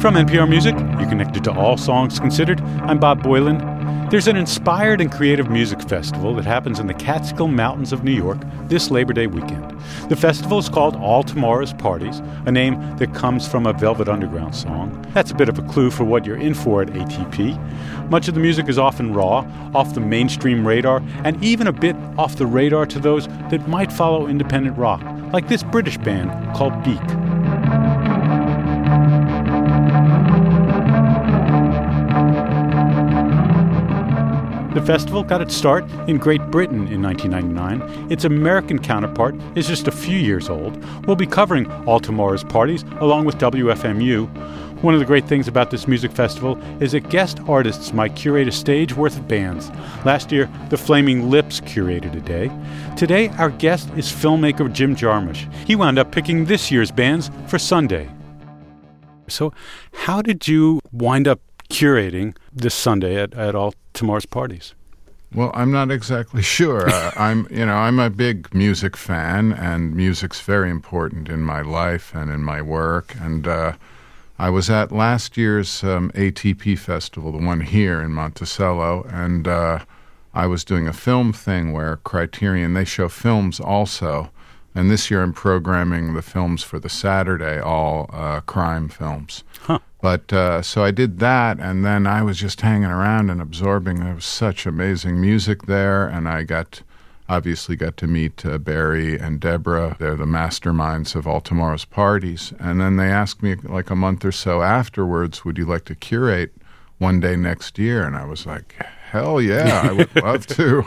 From NPR Music, you're connected to All Songs Considered. I'm Bob Boilen. There's an inspired and creative music festival that happens in the Catskill Mountains of New York this Labor Day weekend. The festival is called All Tomorrow's Parties, a name that comes from a Velvet Underground song. That's a bit of a clue for what you're in for at ATP. Much of the music is often raw, off the mainstream radar, and even a bit off the radar to those that might follow independent rock, like this British band called Beak. The festival got its start in Great Britain in 1999. Its American counterpart is just a few years old. We'll be covering All Tomorrow's Parties along with WFMU. One of the great things about this music festival is that guest artists might curate a stage worth of bands. Last year, the Flaming Lips curated a day. Today, our guest is filmmaker Jim Jarmusch. He wound up picking this year's bands for Sunday. So how did you wind up curating this Sunday at All Tomorrow's Parties? Well, I'm not exactly sure. I'm a big music fan, and music's very important in my life and in my work. And I was at last year's ATP festival, the one here in Monticello, and I was doing a film thing where Criterion, they show films also. And this year I'm programming the films for the Saturday, all crime films. Huh. But so I did that, and then I was just hanging around and absorbing. There was such amazing music there, and I obviously got to meet Barry and Deborah. They're the masterminds of All Tomorrow's Parties. And then they asked me like a month or so afterwards, would you like to curate one day next year? And I was like, hell yeah, I would love to.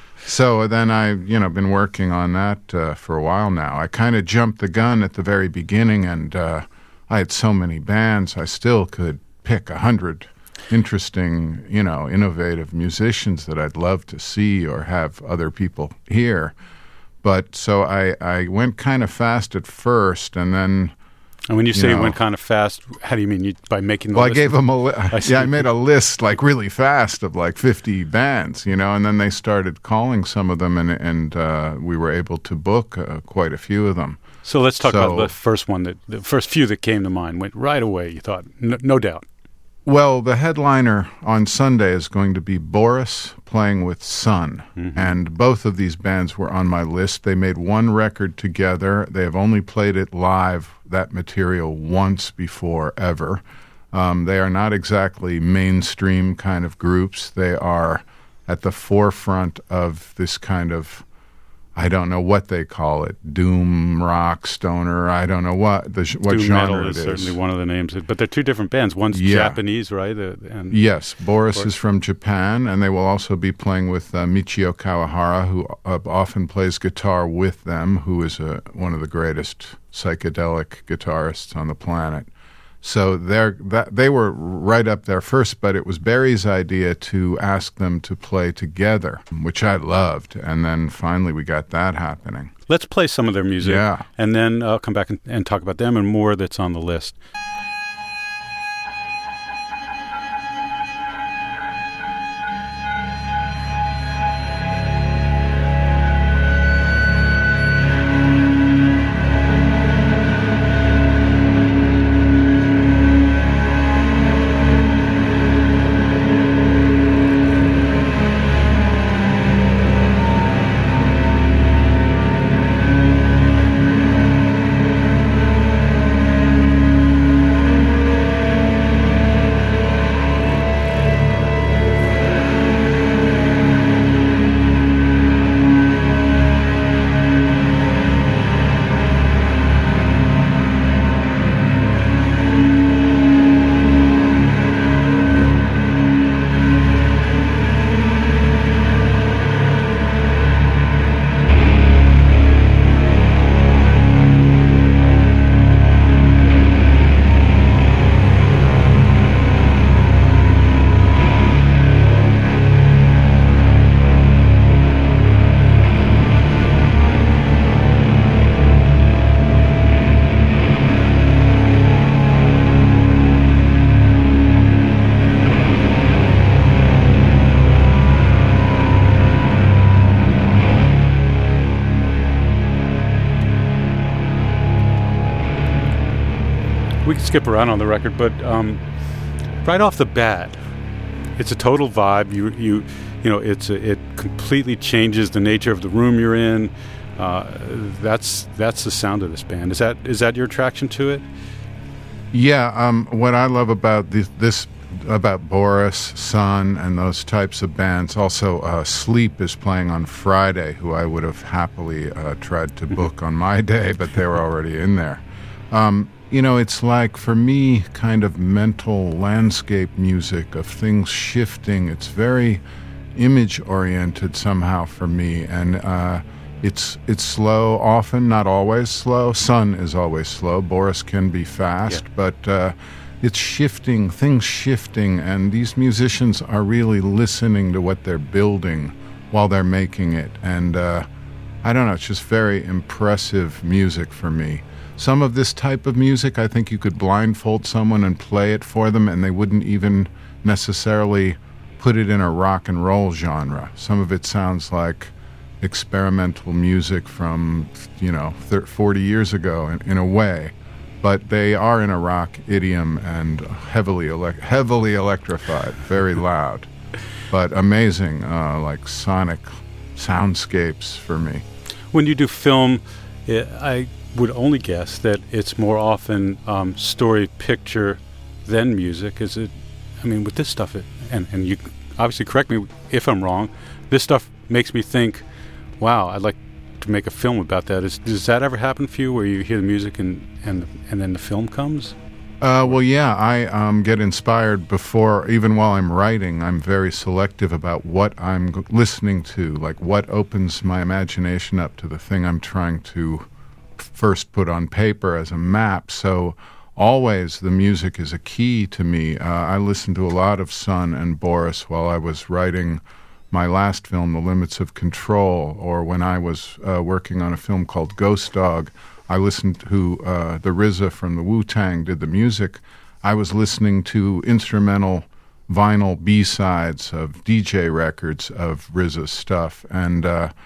So then I've been working on that for a while now. I kind of jumped the gun at the very beginning, and I had so many bands. I still could pick 100 interesting, innovative musicians that I'd love to see or have other people hear. But so I went kind of fast at first, and then... And when you say it went kind of fast, how do you mean? By making the list? Well, I gave them I made a list like really fast of like 50 bands, and then they started calling some of them, and we were able to book quite a few of them. So let's talk about the first one, the first few that came to mind, went right away, you thought, no doubt. Well, the headliner on Sunday is going to be Boris playing with Sun, and both of these bands were on my list. They made one record together. They have only played it live, that material, once before, ever. They are not exactly mainstream kind of groups. They are at the forefront of this kind of, I don't know what they call it, doom rock, stoner, I don't know what doom genre metal it is. Certainly one of the names. But they're two different bands. One's Japanese, right? Yes, Boris is from Japan, and they will also be playing with Michio Kawahara, who often plays guitar with them, who is one of the greatest psychedelic guitarists on the planet. So they were right up there first, but it was Barry's idea to ask them to play together, which I loved. And then finally we got that happening. Let's play some of their music, and then I'll come back and talk about them and more that's on the list. We can skip around on the record, but right off the bat, it's a total vibe. You know, it completely changes the nature of the room you're in. That's the sound of this band. Is that your attraction to it? Yeah. What I love about this about Boris, Sun, and those types of bands. Also, Sleep is playing on Friday, who I would have happily tried to book on my day, but they were already in there. You know, it's like, for me, kind of mental landscape music of things shifting. It's very image-oriented somehow for me, and it's slow often, not always slow. Sun is always slow. Boris can be fast, but it's shifting, things shifting, and these musicians are really listening to what they're building while they're making it. And I don't know, it's just very impressive music for me. Some of this type of music, I think you could blindfold someone and play it for them, and they wouldn't even necessarily put it in a rock and roll genre. Some of it sounds like experimental music from, 40 years ago in a way. But they are in a rock idiom and heavily electrified, very loud, but amazing, like sonic soundscapes for me. When you do film, I would only guess that it's more often story picture than music. Is it? I mean, with this stuff, and you obviously correct me if I'm wrong, this stuff makes me think, wow, I'd like to make a film about that. Does that ever happen for you, where you hear the music and then the film comes? Well, yeah, I get inspired before, even while I'm writing. I'm very selective about what I'm listening to, like what opens my imagination up to the thing I'm trying to first put on paper as a map. So always the music is a key to me. I listened to a lot of Sun and Boris while I was writing my last film, The Limits of Control, or when I was working on a film called Ghost Dog. I listened to the RZA from the Wu-Tang did the music. I was listening to instrumental vinyl B-sides of DJ records of RZA stuff, and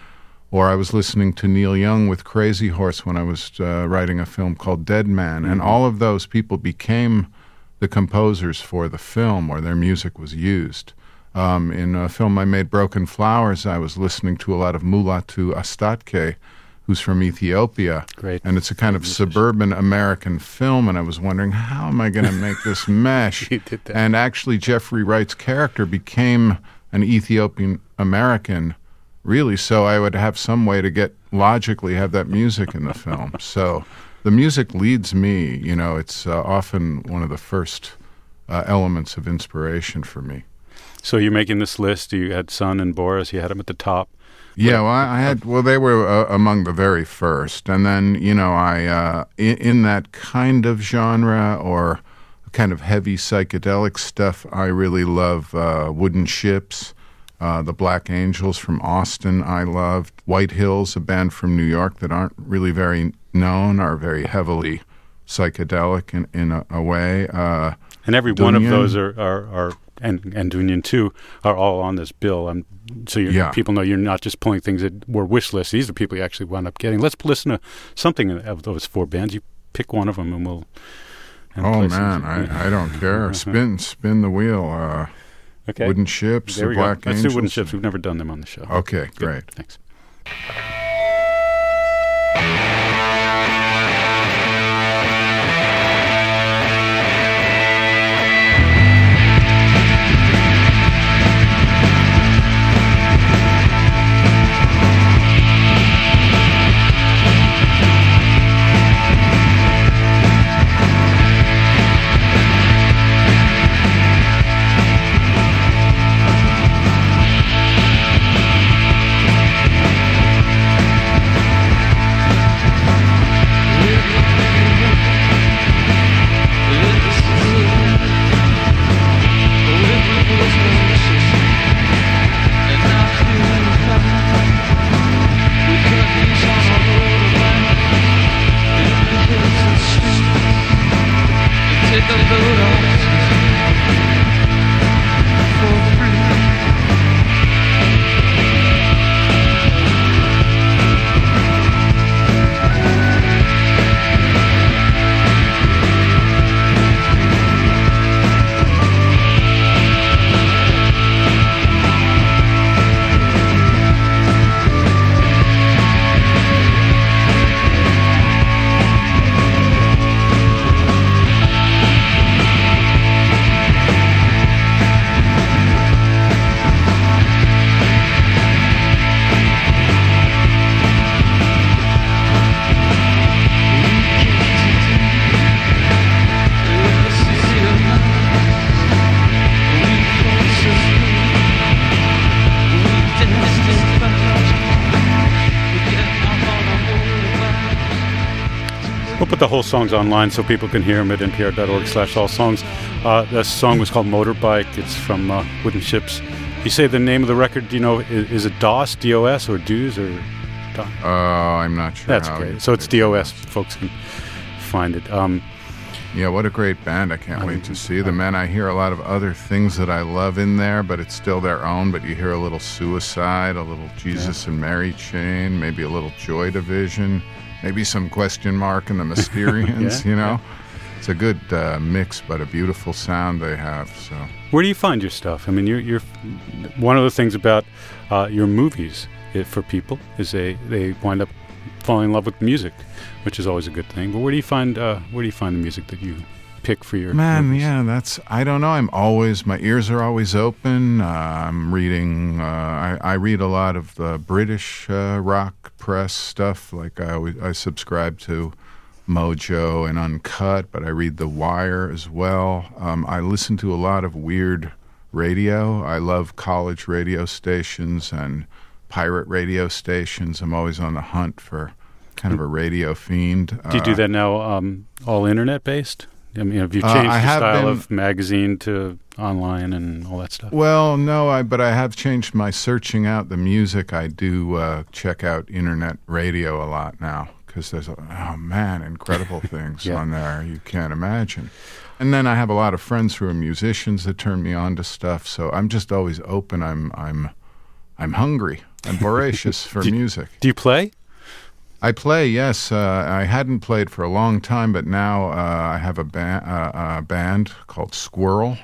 or I was listening to Neil Young with Crazy Horse when I was writing a film called Dead Man, and all of those people became the composers for the film, or their music was used. In a film I made, Broken Flowers, I was listening to a lot of Mulatu Astatke, who's from Ethiopia. Great. And it's a kind of suburban American film, and I was wondering, how am I going to make this mesh? You did that. And actually, Jeffrey Wright's character became an Ethiopian American, really, so I would have some way to logically have that music in the film. So the music leads me, it's often one of the first elements of inspiration for me. So you're making this list, you had Sun and Boris, you had them at the top. Yeah, they were among the very first. And then, I, in that kind of genre or kind of heavy psychedelic stuff, I really love Wooden Ships, the Black Angels from Austin I loved, White Hills, a band from New York that aren't really very known, are very heavily psychedelic in a way. And every one of those are and Dunyan too, are all on this bill. People know you're not just pulling things that were wish lists. These are people you actually wound up getting. Let's listen to something of those four bands. You pick one of them and we'll... Oh, man, I don't care. Spin the wheel. Okay. Wooden Ships, the Black Angels. Let's do Wooden Ships. We've never done them on the show. Okay, great. Good. Thanks. the whole song's online so people can hear them at npr.org/allsongs. The song was called Motorbike. It's from Wooden Ships. You say the name of the record, do you know, is it DOS, D-O-S, or DOS, or... I'm not sure. That's great. So it's DOS. Folks can find it. Yeah, what a great band. I can't wait to see them. Man, I hear a lot of other things that I love in there, but it's still their own. But you hear a little Suicide, a little Jesus and Mary Chain, maybe a little Joy Division, maybe some Question Mark and the Mysterians, you know? It's a good mix, but a beautiful sound they have. So, where do you find your stuff? I mean, you're one of the things about your movies for people is they wind up falling in love with music, which is always a good thing. But where do you find the music that you pick for your movies? Yeah, I don't know. My ears are always open. I'm reading. I read a lot of the British rock press stuff. Like I subscribe to Mojo and Uncut, but I read The Wire as well. I listen to a lot of weird radio. I love college radio stations and pirate radio stations. I'm always on the hunt for kind of a radio fiend. Do you do that now all internet-based? I mean, have you changed the style of magazine to online and all that stuff? Well, no, but I have changed my searching out the music. I do check out internet radio a lot now because there's, incredible things on there you can't imagine. And then I have a lot of friends who are musicians that turn me on to stuff, so I'm just always open. I'm hungry. I'm voracious for music. Do you play? I play, yes. I hadn't played for a long time, but now I have a band called Squirrel,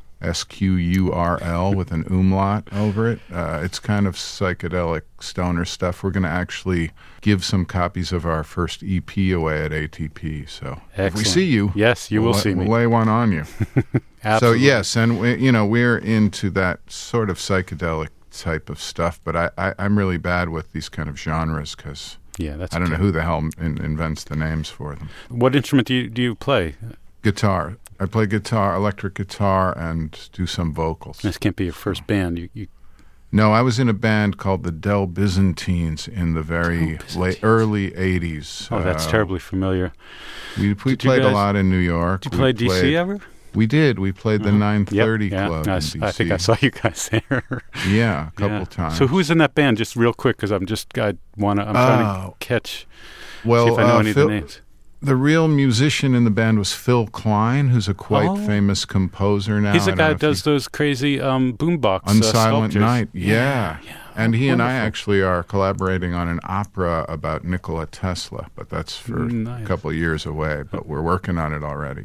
Squrl, with an umlaut over it. It's kind of psychedelic stoner stuff. We're going to actually give some copies of our first EP away at ATP. So if we see you, yes, you will see me. We'll lay one on you. Absolutely. So yes, and we're into that sort of psychedelic type of stuff, but I'm really bad with these kind of genres because I don't know who the hell invents the names for them. What instrument do you play? Guitar. I play guitar, electric guitar, and do some vocals. This can't be your first band. No, I was in a band called the Del Byzantines in the very early 80s. Oh, that's terribly familiar. We played a lot in New York. Did you play DC ever? We did. We played the 930 Club in DC. I think I saw you guys there. Yeah, a couple times. So who's in that band? Just real quick, because I'm trying to catch. Well, see if I know any of the names. The real musician in the band was Phil Klein, who's a quite famous composer now. He's the guy who does those crazy boombox on Silent Night. Yeah. And he and I actually are collaborating on an opera about Nikola Tesla, but that's for a couple of years away. But we're working on it already.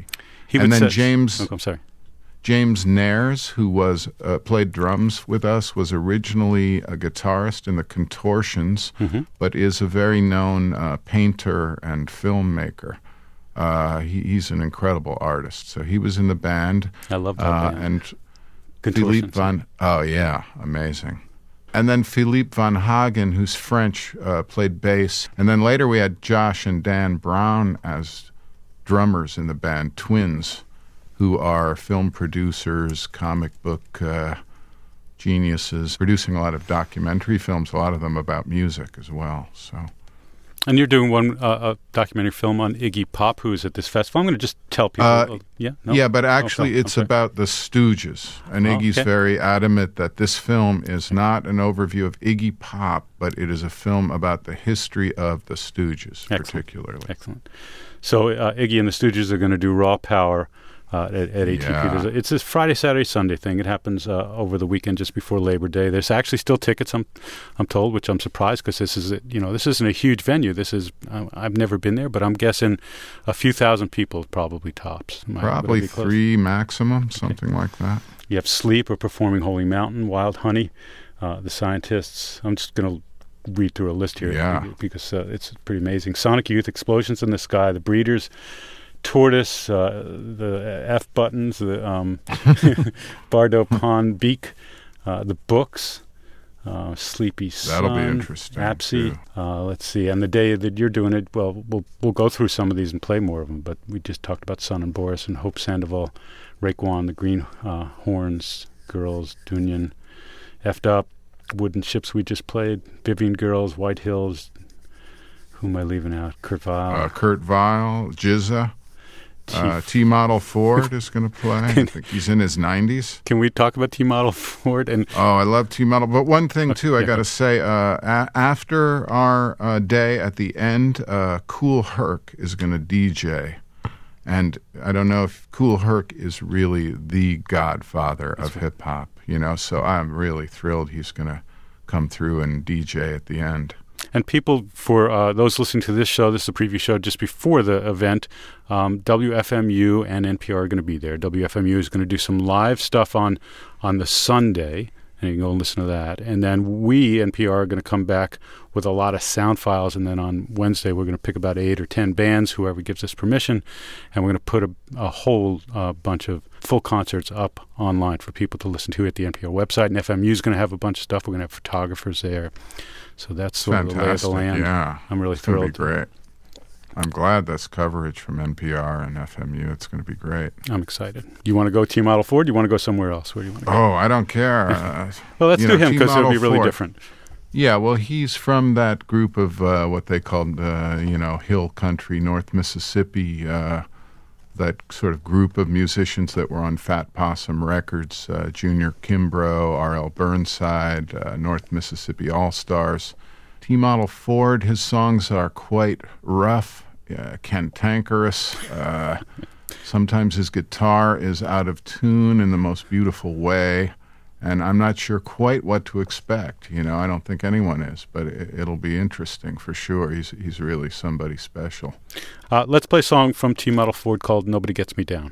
James Nares, who played drums with us, was originally a guitarist in the Contortions, but is a very known painter and filmmaker. He's an incredible artist. So he was in the band. I love that band. And Philippe amazing. And then Philippe Van Hagen, who's French, played bass. And then later we had Josh and Dan Brown as drummers in the band, twins, who are film producers, comic book geniuses, producing a lot of documentary films, a lot of them about music as well. So, and you're doing one documentary film on Iggy Pop, who is at this festival. I'm going to just tell people. But actually it's about the Stooges. And Iggy's very adamant that this film is not an overview of Iggy Pop, but it is a film about the history of the Stooges, particularly. Excellent. So Iggy and the Stooges are going to do Raw Power at ATP. Yeah. It's a Friday, Saturday, Sunday thing. It happens over the weekend just before Labor Day. There's actually still tickets, I'm told, which I'm surprised because this isn't a huge venue. This is I've never been there, but I'm guessing a few thousand people probably tops. Probably 3 maximum, something like that. You have Sleep or Performing Holy Mountain, Wild Honey, The Scientists. I'm just going to read through a list here because it's pretty amazing. Sonic Youth, Explosions in the Sky, The Breeders, Tortoise, the F Buttons, the Bardo Pond Beak, The Books, Sleepy Sun. That'll be interesting. Apsy. Let's see. And the day that you're doing it, well, we'll go through some of these and play more of them. But we just talked about Sun and Boris and Hope Sandoval, Raekwon, the Green Horns, Girls, Dunyan, Effed Up, Wooden Ships we just played, Vivian Girls, White Hills, Who am I leaving out? Kurt Weill. Kurt Weill, Jizza. T-Model Ford is going to play. I think he's in his 90s. Can we talk about T-Model Ford? I love T-Model. But one thing, too, I got to say, after our day at the end, Kool Herc is going to DJ. And I don't know if Kool Herc is really the godfather of hip-hop, so I'm really thrilled he's going to come through and DJ at the end. And people, for those listening to this show, this is a preview show just before the event, WFMU and NPR are going to be there. WFMU is going to do some live stuff on the Sunday, and you can go and listen to that. And then we, NPR, are going to come back with a lot of sound files, and then on Wednesday we're going to pick about 8 or 10 bands, whoever gives us permission, and we're going to put a whole bunch of full concerts up online for people to listen to at the NPR website. And FMU is going to have a bunch of stuff. We're going to have photographers there. So that's sort of the lay of the land. Yeah. I'm really thrilled. It's going to be great. I'm glad that's coverage from NPR and FMU. It's going to be great. I'm excited. You want to go T-Model Ford? You want to go somewhere else? Where do you want to go? Oh, I don't care. Well, let's do him because it'll be really different. Yeah, well, he's from that group of what they called, hill country, North Mississippi, that sort of group of musicians that were on Fat Possum Records, Junior Kimbrough, R.L. Burnside, North Mississippi All-Stars. T-Model Ford, his songs are quite rough, cantankerous. Sometimes his guitar is out of tune in the most beautiful way, and I'm not sure quite what to expect. I don't think anyone is, but it'll be interesting for sure. He's really somebody special. Let's play a song from T-Model Ford called Nobody Gets Me Down.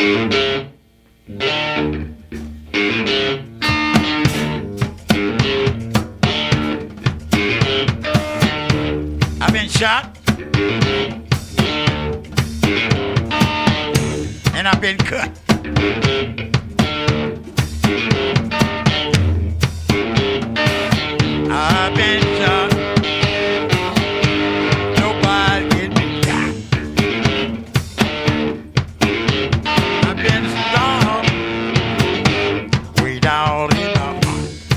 I've been shot and I've been cut. I've been shot. Nobody get me down. I've been stormed way down in the heart.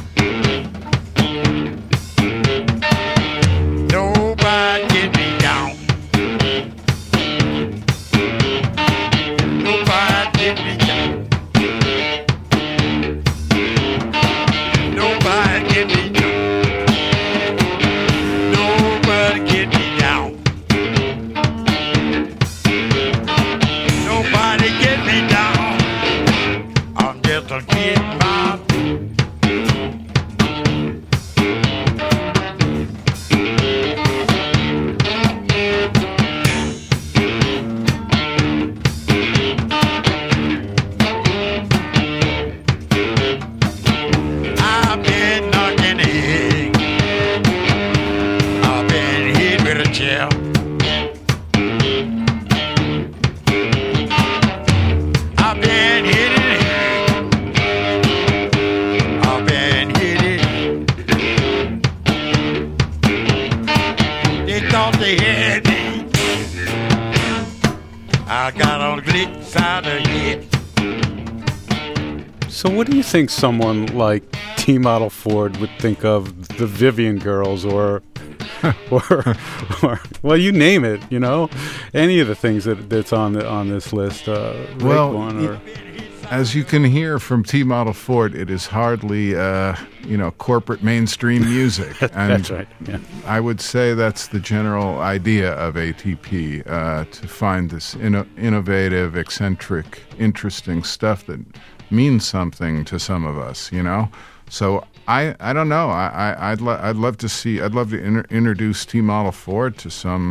Nobody get me down. Nobody get me down. Nobody get me down. So what do you think someone like T-Model Ford would think of the Vivian Girls or well, you name it, any of the things that's on this list? As you can hear from T-Model Ford, it is hardly, corporate mainstream music. And that's right. Yeah. I would say that's the general idea of ATP, to find this innovative, eccentric, interesting stuff that means something to some of us, So I don't know. I'd love to introduce T-Model Ford to some,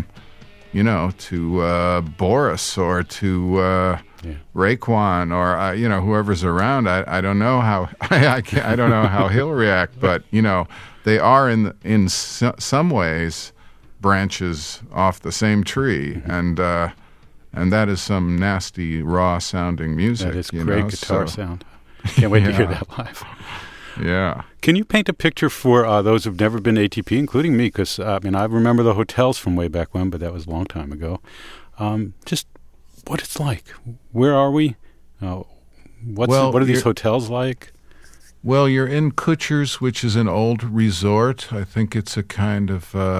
to Boris or to Raekwon or whoever's around. I don't know how I don't know how he'll react, but they are in some ways branches off the same tree, mm-hmm. and that is some nasty raw sounding music. That is great guitar sound. Can't wait to hear that live. Yeah. Can you paint a picture for those who've never been to ATP, including me? Because I remember the hotels from way back when, but that was a long time ago. Just what it's like. Where are we? What are these hotels like? Well, you're in Kutcher's, which is an old resort. I think it's a kind of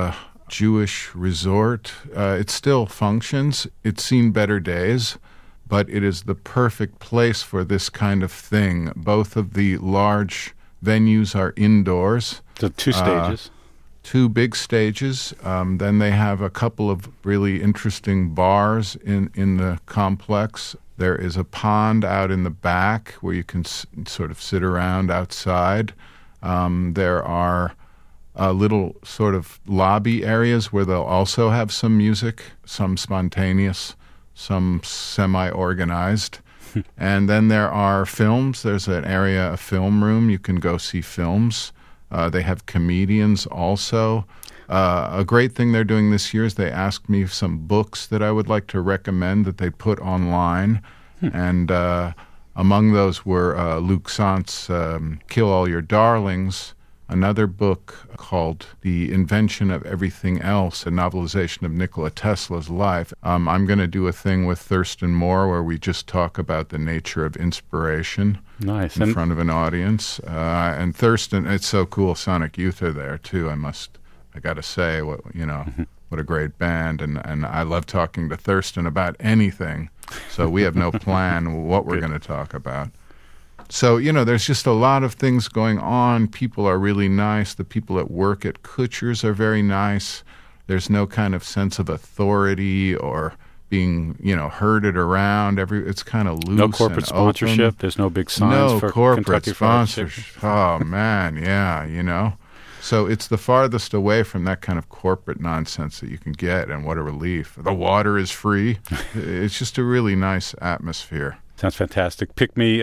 Jewish resort. It still functions. It's seen better days, but it is the perfect place for this kind of thing. Both of the large venues are indoors. The two stages. Two big stages. Then they have a couple of really interesting bars in the complex. There is a pond out in the back where you can sort of sit around outside. There are little sort of lobby areas where they'll also have some music, some spontaneous, some semi-organized. And then there are films. There's an area, a film room. You can go see films. They have comedians also. A great thing they're doing this year is they asked me some books that I would like to recommend that they put online. And among those were Luc Sant's Kill All Your Darlings, another book called The Invention of Everything Else, a novelization of Nikola Tesla's life. I'm going to do a thing with Thurston Moore where we just talk about the nature of inspiration. Nice. In front of an audience. And Thurston, it's so cool. Sonic Youth are there, too. I got to say, what a great band. And I love talking to Thurston about anything. So we have no plan what we're going to talk about. So, there's just a lot of things going on. People are really nice. The people at work at Kutcher's are very nice. There's no kind of sense of authority or being, herded around. It's kind of loose. No corporate sponsorship. Open. There's no big signs for corporate Kentucky sponsorship. Oh, man, yeah, So it's the farthest away from that kind of corporate nonsense that you can get, and what a relief. The water is free. It's just a really nice atmosphere. Sounds fantastic. Pick Me,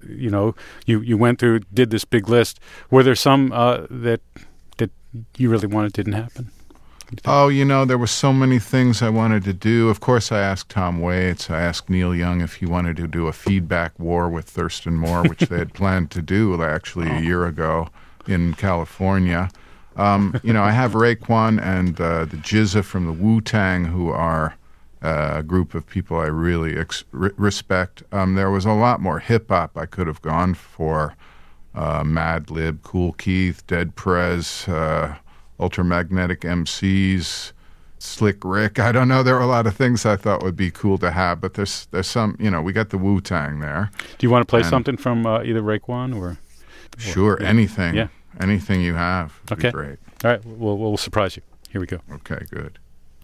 you went through, did this big list. Were there some that you really wanted didn't happen? Oh, there were so many things I wanted to do. Of course, I asked Tom Waits. I asked Neil Young if he wanted to do a feedback war with Thurston Moore, which they had planned to do actually a year ago in California. I have Raekwon and the Jizza from the Wu-Tang, who are a group of people I really respect. There was a lot more hip-hop I could have gone for. Madlib, Kool Keith, Dead Prez, Ultramagnetic MCs, Slick Rick. I don't know. There were a lot of things I thought would be cool to have, but there's some, we got the Wu-Tang there. Do you want to play something from either Raekwon or? Sure, anything. Yeah. Anything you have would be great. All right, we'll surprise you. Here we go. Okay, good.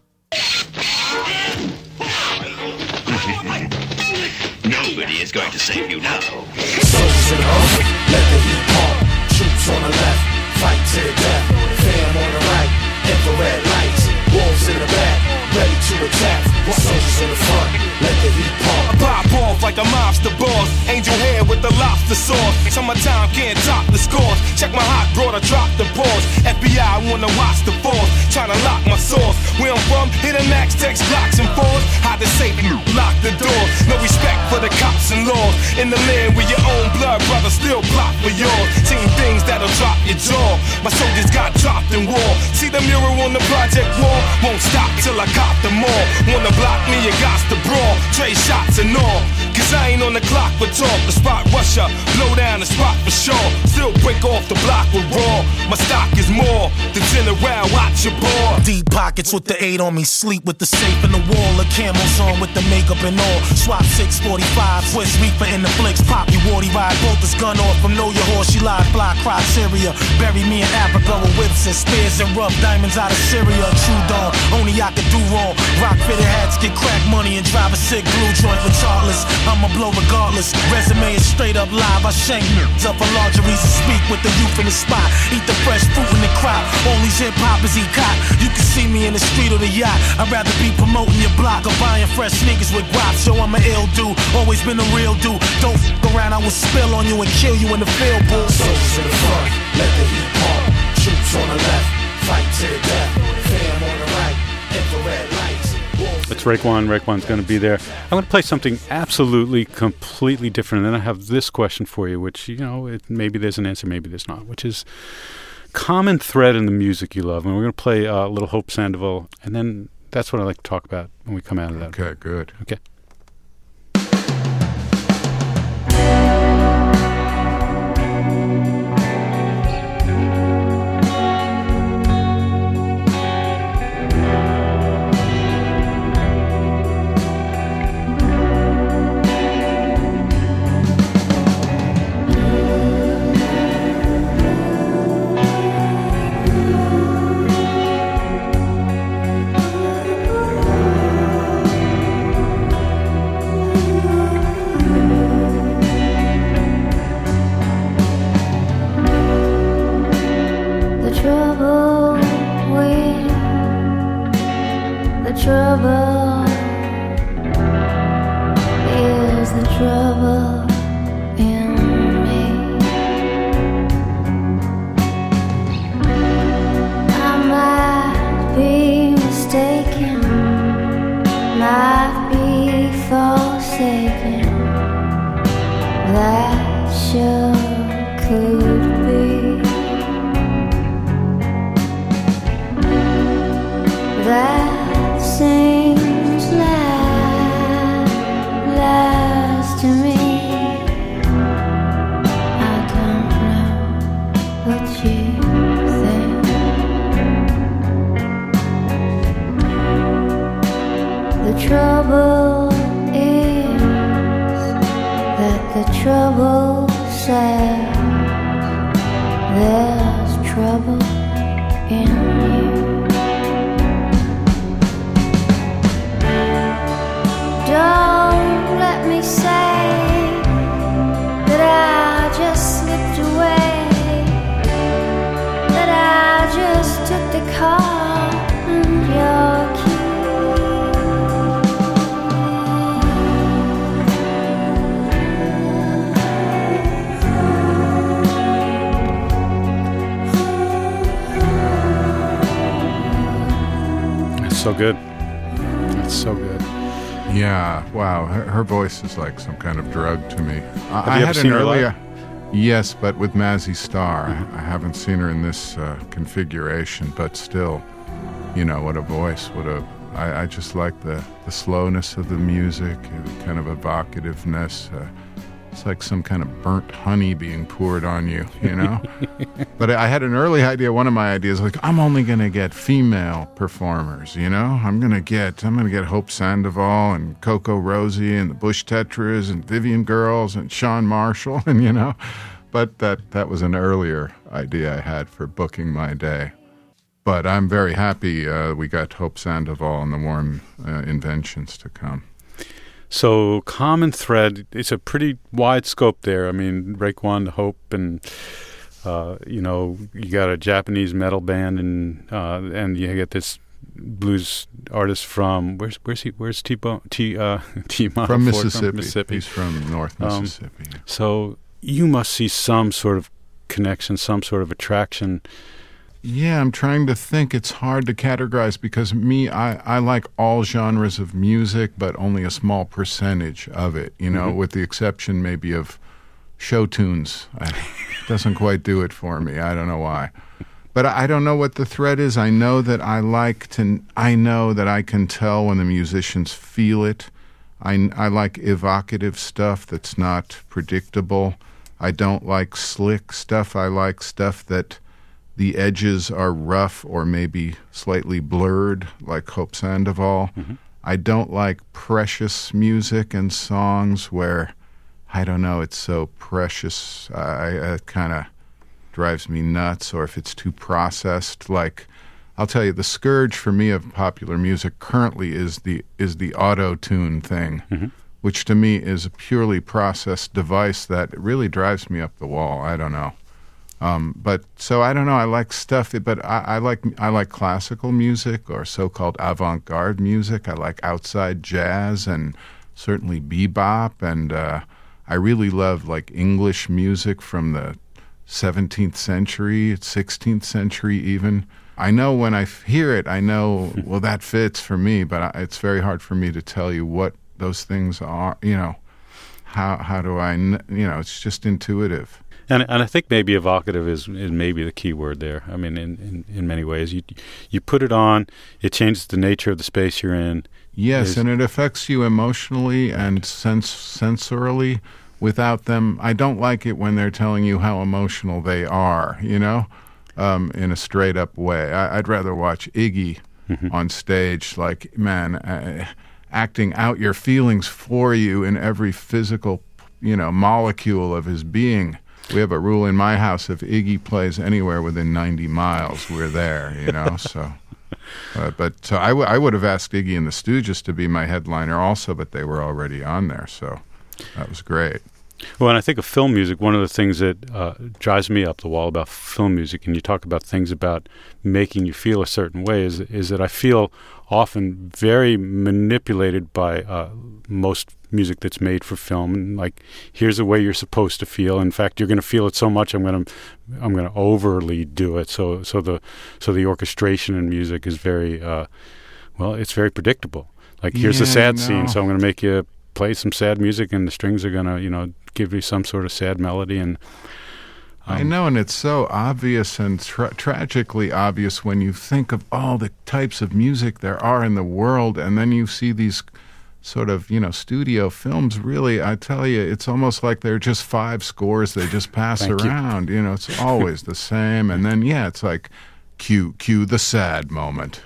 Nobody is going to save you now. Soldiers in the open, let the heat pump. Troops on the left, fight to the death. Fam on the right, infrared lights. Wolves in the back, ready to attack. Soldiers in the front, let the heat pump. I pop off like a mobster boss. Angel hair with the lobster sauce. Summertime can't top the scores. Check my hot broad, I drop the pause. FBI wanna watch the force. Tryna lock my source. Where I'm from, hit a max, text blocks and fours. Hide the safe, lock the door. No respect for the cops and laws. In the land where your own blood brother still plot for yours. Seen things that'll drop your jaw. My soldiers got dropped in war. See the mural on the project wall? Won't stop till I cop them all. Wanna block me, you got to brawl. Trade shots and all. Cause I ain't on the clock for talk. The spot rusher, blow down the spot for sure. Still break off the block with raw. My stock is more than general, watch your board. Deep pockets with the 8 on me. Sleep with the safe in the wall. The camels on with the makeup and all. Swap 645, twist reaper in the flicks. Pop you warty ride, bolt this gun off from Know Your Horse. She live block criteria. Bury me in Africa with whips and spears and rough diamonds out of Syria. True dawn, only I can do wrong. Rock fitted hats, get crack money and drive a sick blue joint regardless. I'ma blow regardless. Resume is straight up live. I shank up for larger reasons. Speak with the youth in the spot. Eat the fresh fruit in the crop. All these hip hoppers eat cop. You can see me in the street or the yacht. I'd rather be promoting your block or buying fresh sneakers with guap. So I'm an ill dude. Always been a real dude. Don't f around, I will spill on you and kill you in the field, bull. Soldiers in the front, let the heat pump. Troops on the left, fight to the death. Fam on the right, infrared lights. It's Raekwon. Raekwon's going to be there. I'm going to play something absolutely, completely different. And then I have this question for you, which, maybe there's an answer, maybe there's not, which is common thread in the music you love. And we're going to play a little Hope Sandoval. And then that's what I like to talk about when we come out of that. Okay, good. Okay. trouble in me. I might be mistaken, might be forsaken. That sure could be. That seems lies to me. I don't know what you think. The trouble is that the trouble says there's trouble in you. Don't let me say that I just slipped away, that I just took the call and your key. It's so good. It's so good. Yeah, wow. Her voice is like some kind of drug to me. Have you ever seen her live? Yes, but with Mazzy Star. I haven't seen her in this configuration, but still, you know, what a voice. I just like the slowness of the music, kind of evocativeness. It's like some kind of burnt honey being poured on you, you know? But I had an early idea, one of my ideas, like, I'm only going to get female performers, you know? I'm going to get Hope Sandoval and Coco Rosie and the Bush Tetras and Vivian Girls and Sean Marshall, and, you know? But that was an earlier idea I had for booking my day. But I'm very happy we got Hope Sandoval and the Warm Inventions to come. So common thread, it's a pretty wide scope there. I mean, Raekwon, Hope, and you know, you got a Japanese metal band, and you get this blues artist from where's T-Bone? From Mississippi. He's from North Mississippi. So you must see some sort of connection, some sort of attraction. Yeah, I'm trying to think. It's hard to categorize because I like all genres of music, but only a small percentage of it, you know, with the exception maybe of show tunes. It doesn't quite do it for me. I don't know why. But I don't know what the thread is. I know that I know that I can tell when the musicians feel it. I like evocative stuff that's not predictable. I don't like slick stuff. I like stuff that the edges are rough or maybe slightly blurred, like Hope Sandoval. I don't like precious music and songs where, I don't know, it's so precious. It kind of drives me nuts. Or if it's too processed, like, I'll tell you, the scourge for me of popular music currently is the auto-tune thing, which to me is a purely processed device that really drives me up the wall. I don't know. But so I don't know. I like stuff, but I like classical music or so-called avant-garde music. I like outside jazz and certainly bebop, and I really love like English music from the 17th century, 16th century even. I know when I hear it, I know, well, that fits for me, but it's very hard for me to tell you what those things are. You know, how do I? You know, it's just intuitive. And I think maybe evocative is maybe the key word there. I mean, in many ways, you put it on, it changes the nature of the space you're in. Yes, and it affects you emotionally and sensorily. Without them, I don't like it when they're telling you how emotional they are, you know, in a straight up way. I'd rather watch Iggy on stage, like, man, acting out your feelings for you in every physical, you know, molecule of his being. We have a rule in my house: if Iggy plays anywhere within 90 miles, we're there, you know. So, but I would have asked Iggy and the Stooges to be my headliner also, but they were already on there, so that was great. Well, and I think of film music, one of the things that drives me up the wall about film music, and you talk about things about making you feel a certain way, is that I feel often very manipulated by most music that's made for film, and like, here's the way you're supposed to feel. In fact, you're going to feel it so much, I'm going to overly do it. So the orchestration in music is very it's very predictable. Like, here's a sad scene, so I'm going to make you play some sad music, and the strings are going to give you some sort of sad melody. And I know, and it's so obvious and tragically obvious when you think of all the types of music there are in the world, and then you see these sort of, studio films. Really, I tell you, it's almost like they're just 5 scores they just pass around. It's always the same, and then, it's like, cue the sad moment.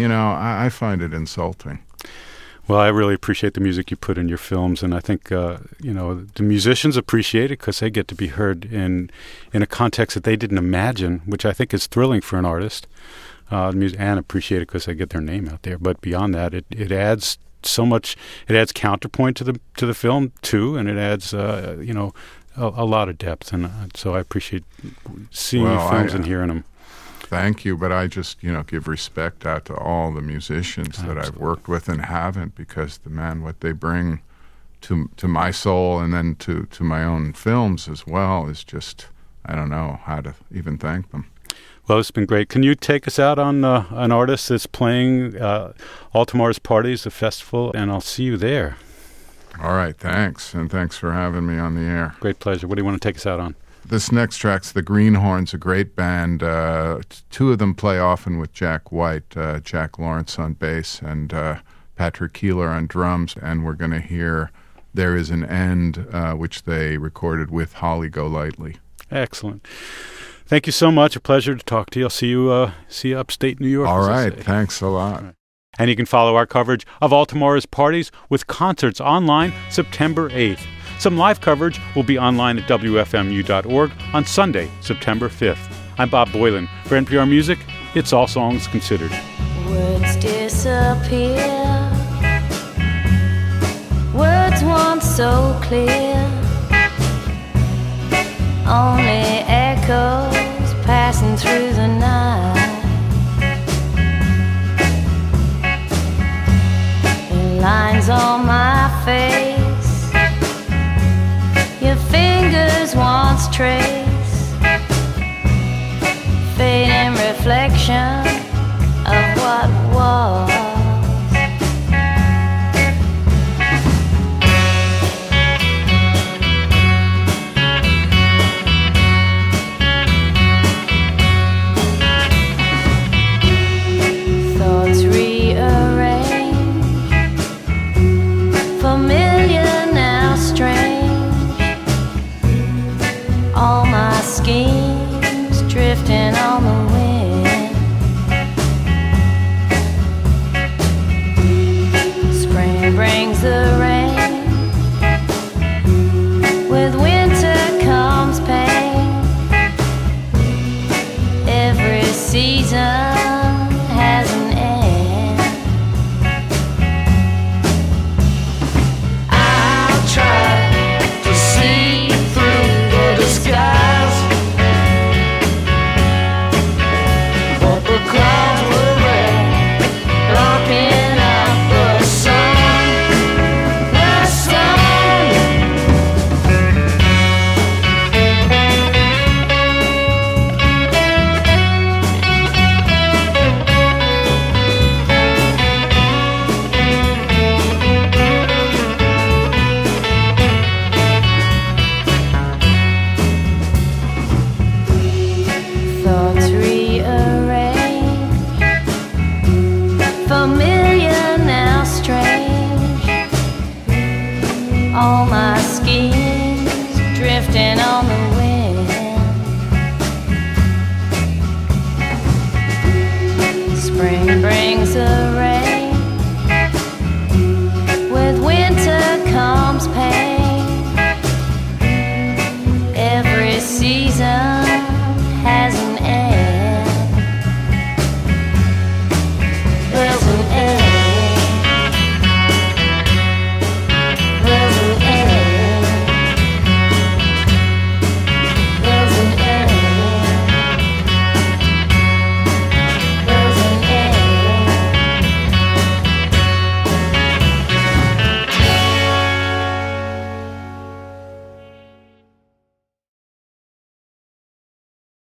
I find it insulting. Well, I really appreciate the music you put in your films, and I think the musicians appreciate it because they get to be heard in a context that they didn't imagine, which I think is thrilling for an artist, and appreciate it because they get their name out there. But beyond that, it adds so much. It adds counterpoint to the film too, and it adds a lot of depth. And so I appreciate seeing your films and hearing them. Thank you, but I just, give respect out to all the musicians that I've worked with and haven't, because what they bring to my soul and then to my own films as well is just, I don't know how to even thank them. Well, it's been great. Can you take us out on an artist that's playing All Tomorrow's Parties, the festival, and I'll see you there. All right, thanks, and thanks for having me on the air. Great pleasure. What do you want to take us out on? This next track's the Greenhorns, a great band. 2 of them play often with Jack White, Jack Lawrence on bass, and Patrick Keeler on drums. And we're going to hear There Is an End, which they recorded with Holly Golightly. Excellent. Thank you so much. A pleasure to talk to you. I'll see you upstate New York. All right. Thanks a lot. Right. And you can follow our coverage of All Tomorrow's Parties with concerts online September 8th. Some live coverage will be online at WFMU.org on Sunday, September 5th. I'm Bob Boylan. For NPR Music, it's All Songs Considered. Words disappear. Words once so clear. Only echoes passing through the night. The lines on my face. Your fingers once trace, fading reflection of what was. Thoughts rearrange, familiar now strange. All my schemes drifting on the wind. Spring brings the rain. With winter comes pain. Every season has an end. I'll try to see through the skies, but the clouds were red, blocking out the sun. The sun. Thoughts rearrange, familiar now strange. All my schemes drifting on the wind. Spring brings a rain.